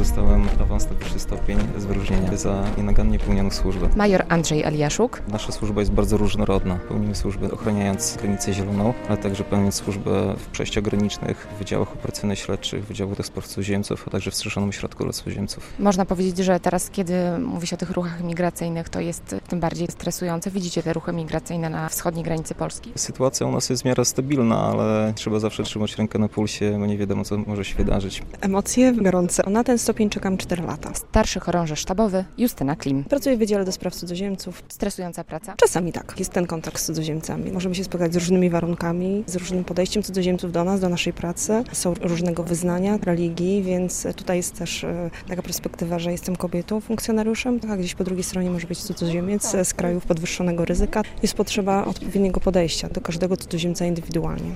dostałem awans na wyższy stopień z wyróżnienia za nienagannie pełnioną służbę. Major Andrzej Eliaszuk. Nasza służba jest bardzo różnorodna. Pełnimy służbę ochraniając granicę zieloną, ale także pełniąc służbę w przejściach granicznych, w wydziałach operacyjno-śledczych, wydziału do spraw cudzoziemców, a także w Strzeżonym Ośrodku dla Cudzoziemców. Można powiedzieć, że teraz, kiedy mówi się o tych ruchach migracyjnych, to jest tym bardziej stresujące. Widzicie te ruchy migracyjne na wschodniej granicy Polski? Sytuacja u nas jest w miarę stabilna, ale trzeba zawsze trzymać rękę na pulsie, bo nie wiadomo, co może się wydarzyć. Emocje gorące. Na ten stopień czekam 4 lata. Starszy chorąży sztabowy Justyna Klim. Pracuję w Wydziale do Spraw Cudzoziemców. Stresująca praca? Czasami tak. Jest ten kontakt z cudzoziemcami. Możemy się spotkać z różnymi warunkami, z różnym podejściem cudzoziemców do nas, do naszej pracy. Są różnego wyznania, religii, więc tutaj jest też taka perspektywa, że jestem kobietą, funkcjonariuszem, a gdzieś po drugiej stronie może być cudzoziemiec z krajów podwyższonego ryzyka. Jest potrzeba odpowiedniego podejścia do każdego cudzoziemca indywidualnie.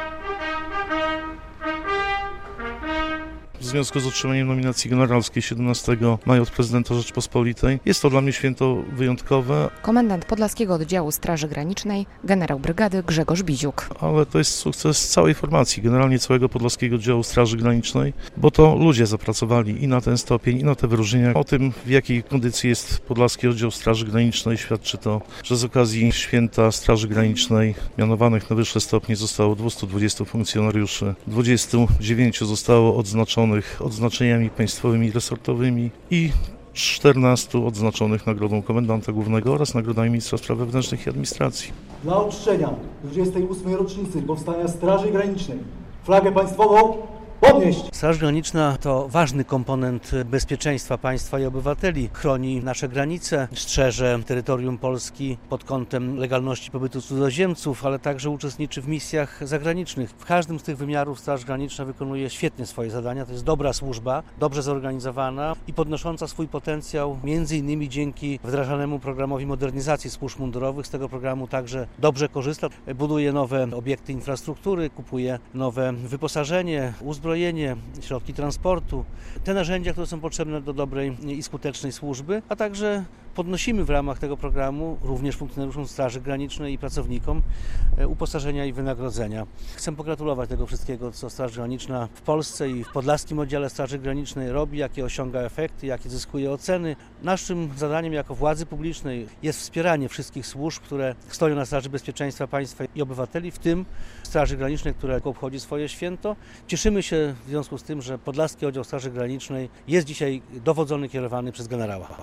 W związku z otrzymaniem nominacji generalskiej 17 maja od prezydenta Rzeczypospolitej. Jest to dla mnie święto wyjątkowe. Komendant Podlaskiego Oddziału Straży Granicznej, generał brygady Grzegorz Biziuk. Ale to jest sukces całej formacji, generalnie całego Podlaskiego Oddziału Straży Granicznej, bo to ludzie zapracowali i na ten stopień, i na te wyróżnienia. O tym, w jakiej kondycji jest Podlaski Oddział Straży Granicznej, świadczy to, że z okazji święta Straży Granicznej mianowanych na wyższe stopnie zostało 220 funkcjonariuszy, 29 zostało odznaczonych odznaczeniami państwowymi i resortowymi i 14 odznaczonych nagrodą komendanta głównego oraz nagrodami ministra spraw wewnętrznych i administracji. Dla uczczenia 28. rocznicy powstania Straży Granicznej flagę państwową podnieść! Straż Graniczna to ważny komponent bezpieczeństwa państwa i obywateli. Chroni nasze granice, strzeże terytorium Polski pod kątem legalności pobytu cudzoziemców, ale także uczestniczy w misjach zagranicznych. W każdym z tych wymiarów Straż Graniczna wykonuje świetnie swoje zadania. To jest dobra służba, dobrze zorganizowana i podnosząca swój potencjał między innymi dzięki wdrażanemu programowi modernizacji służb mundurowych. Z tego programu także dobrze korzysta. Buduje nowe obiekty infrastruktury, kupuje nowe wyposażenie, uzbrojenie, środki transportu, te narzędzia, które są potrzebne do dobrej i skutecznej służby, a także podnosimy w ramach tego programu również funkcjonariuszom Straży Granicznej i pracownikom uposażenia i wynagrodzenia. Chcę pogratulować tego wszystkiego, co Straż Graniczna w Polsce i w Podlaskim Oddziale Straży Granicznej robi, jakie osiąga efekty, jakie zyskuje oceny. Naszym zadaniem jako władzy publicznej jest wspieranie wszystkich służb, które stoją na straży bezpieczeństwa państwa i obywateli, w tym Straży Granicznej, która obchodzi swoje święto. Cieszymy się w związku z tym, że Podlaski Oddział Straży Granicznej jest dzisiaj dowodzony, kierowany przez generała.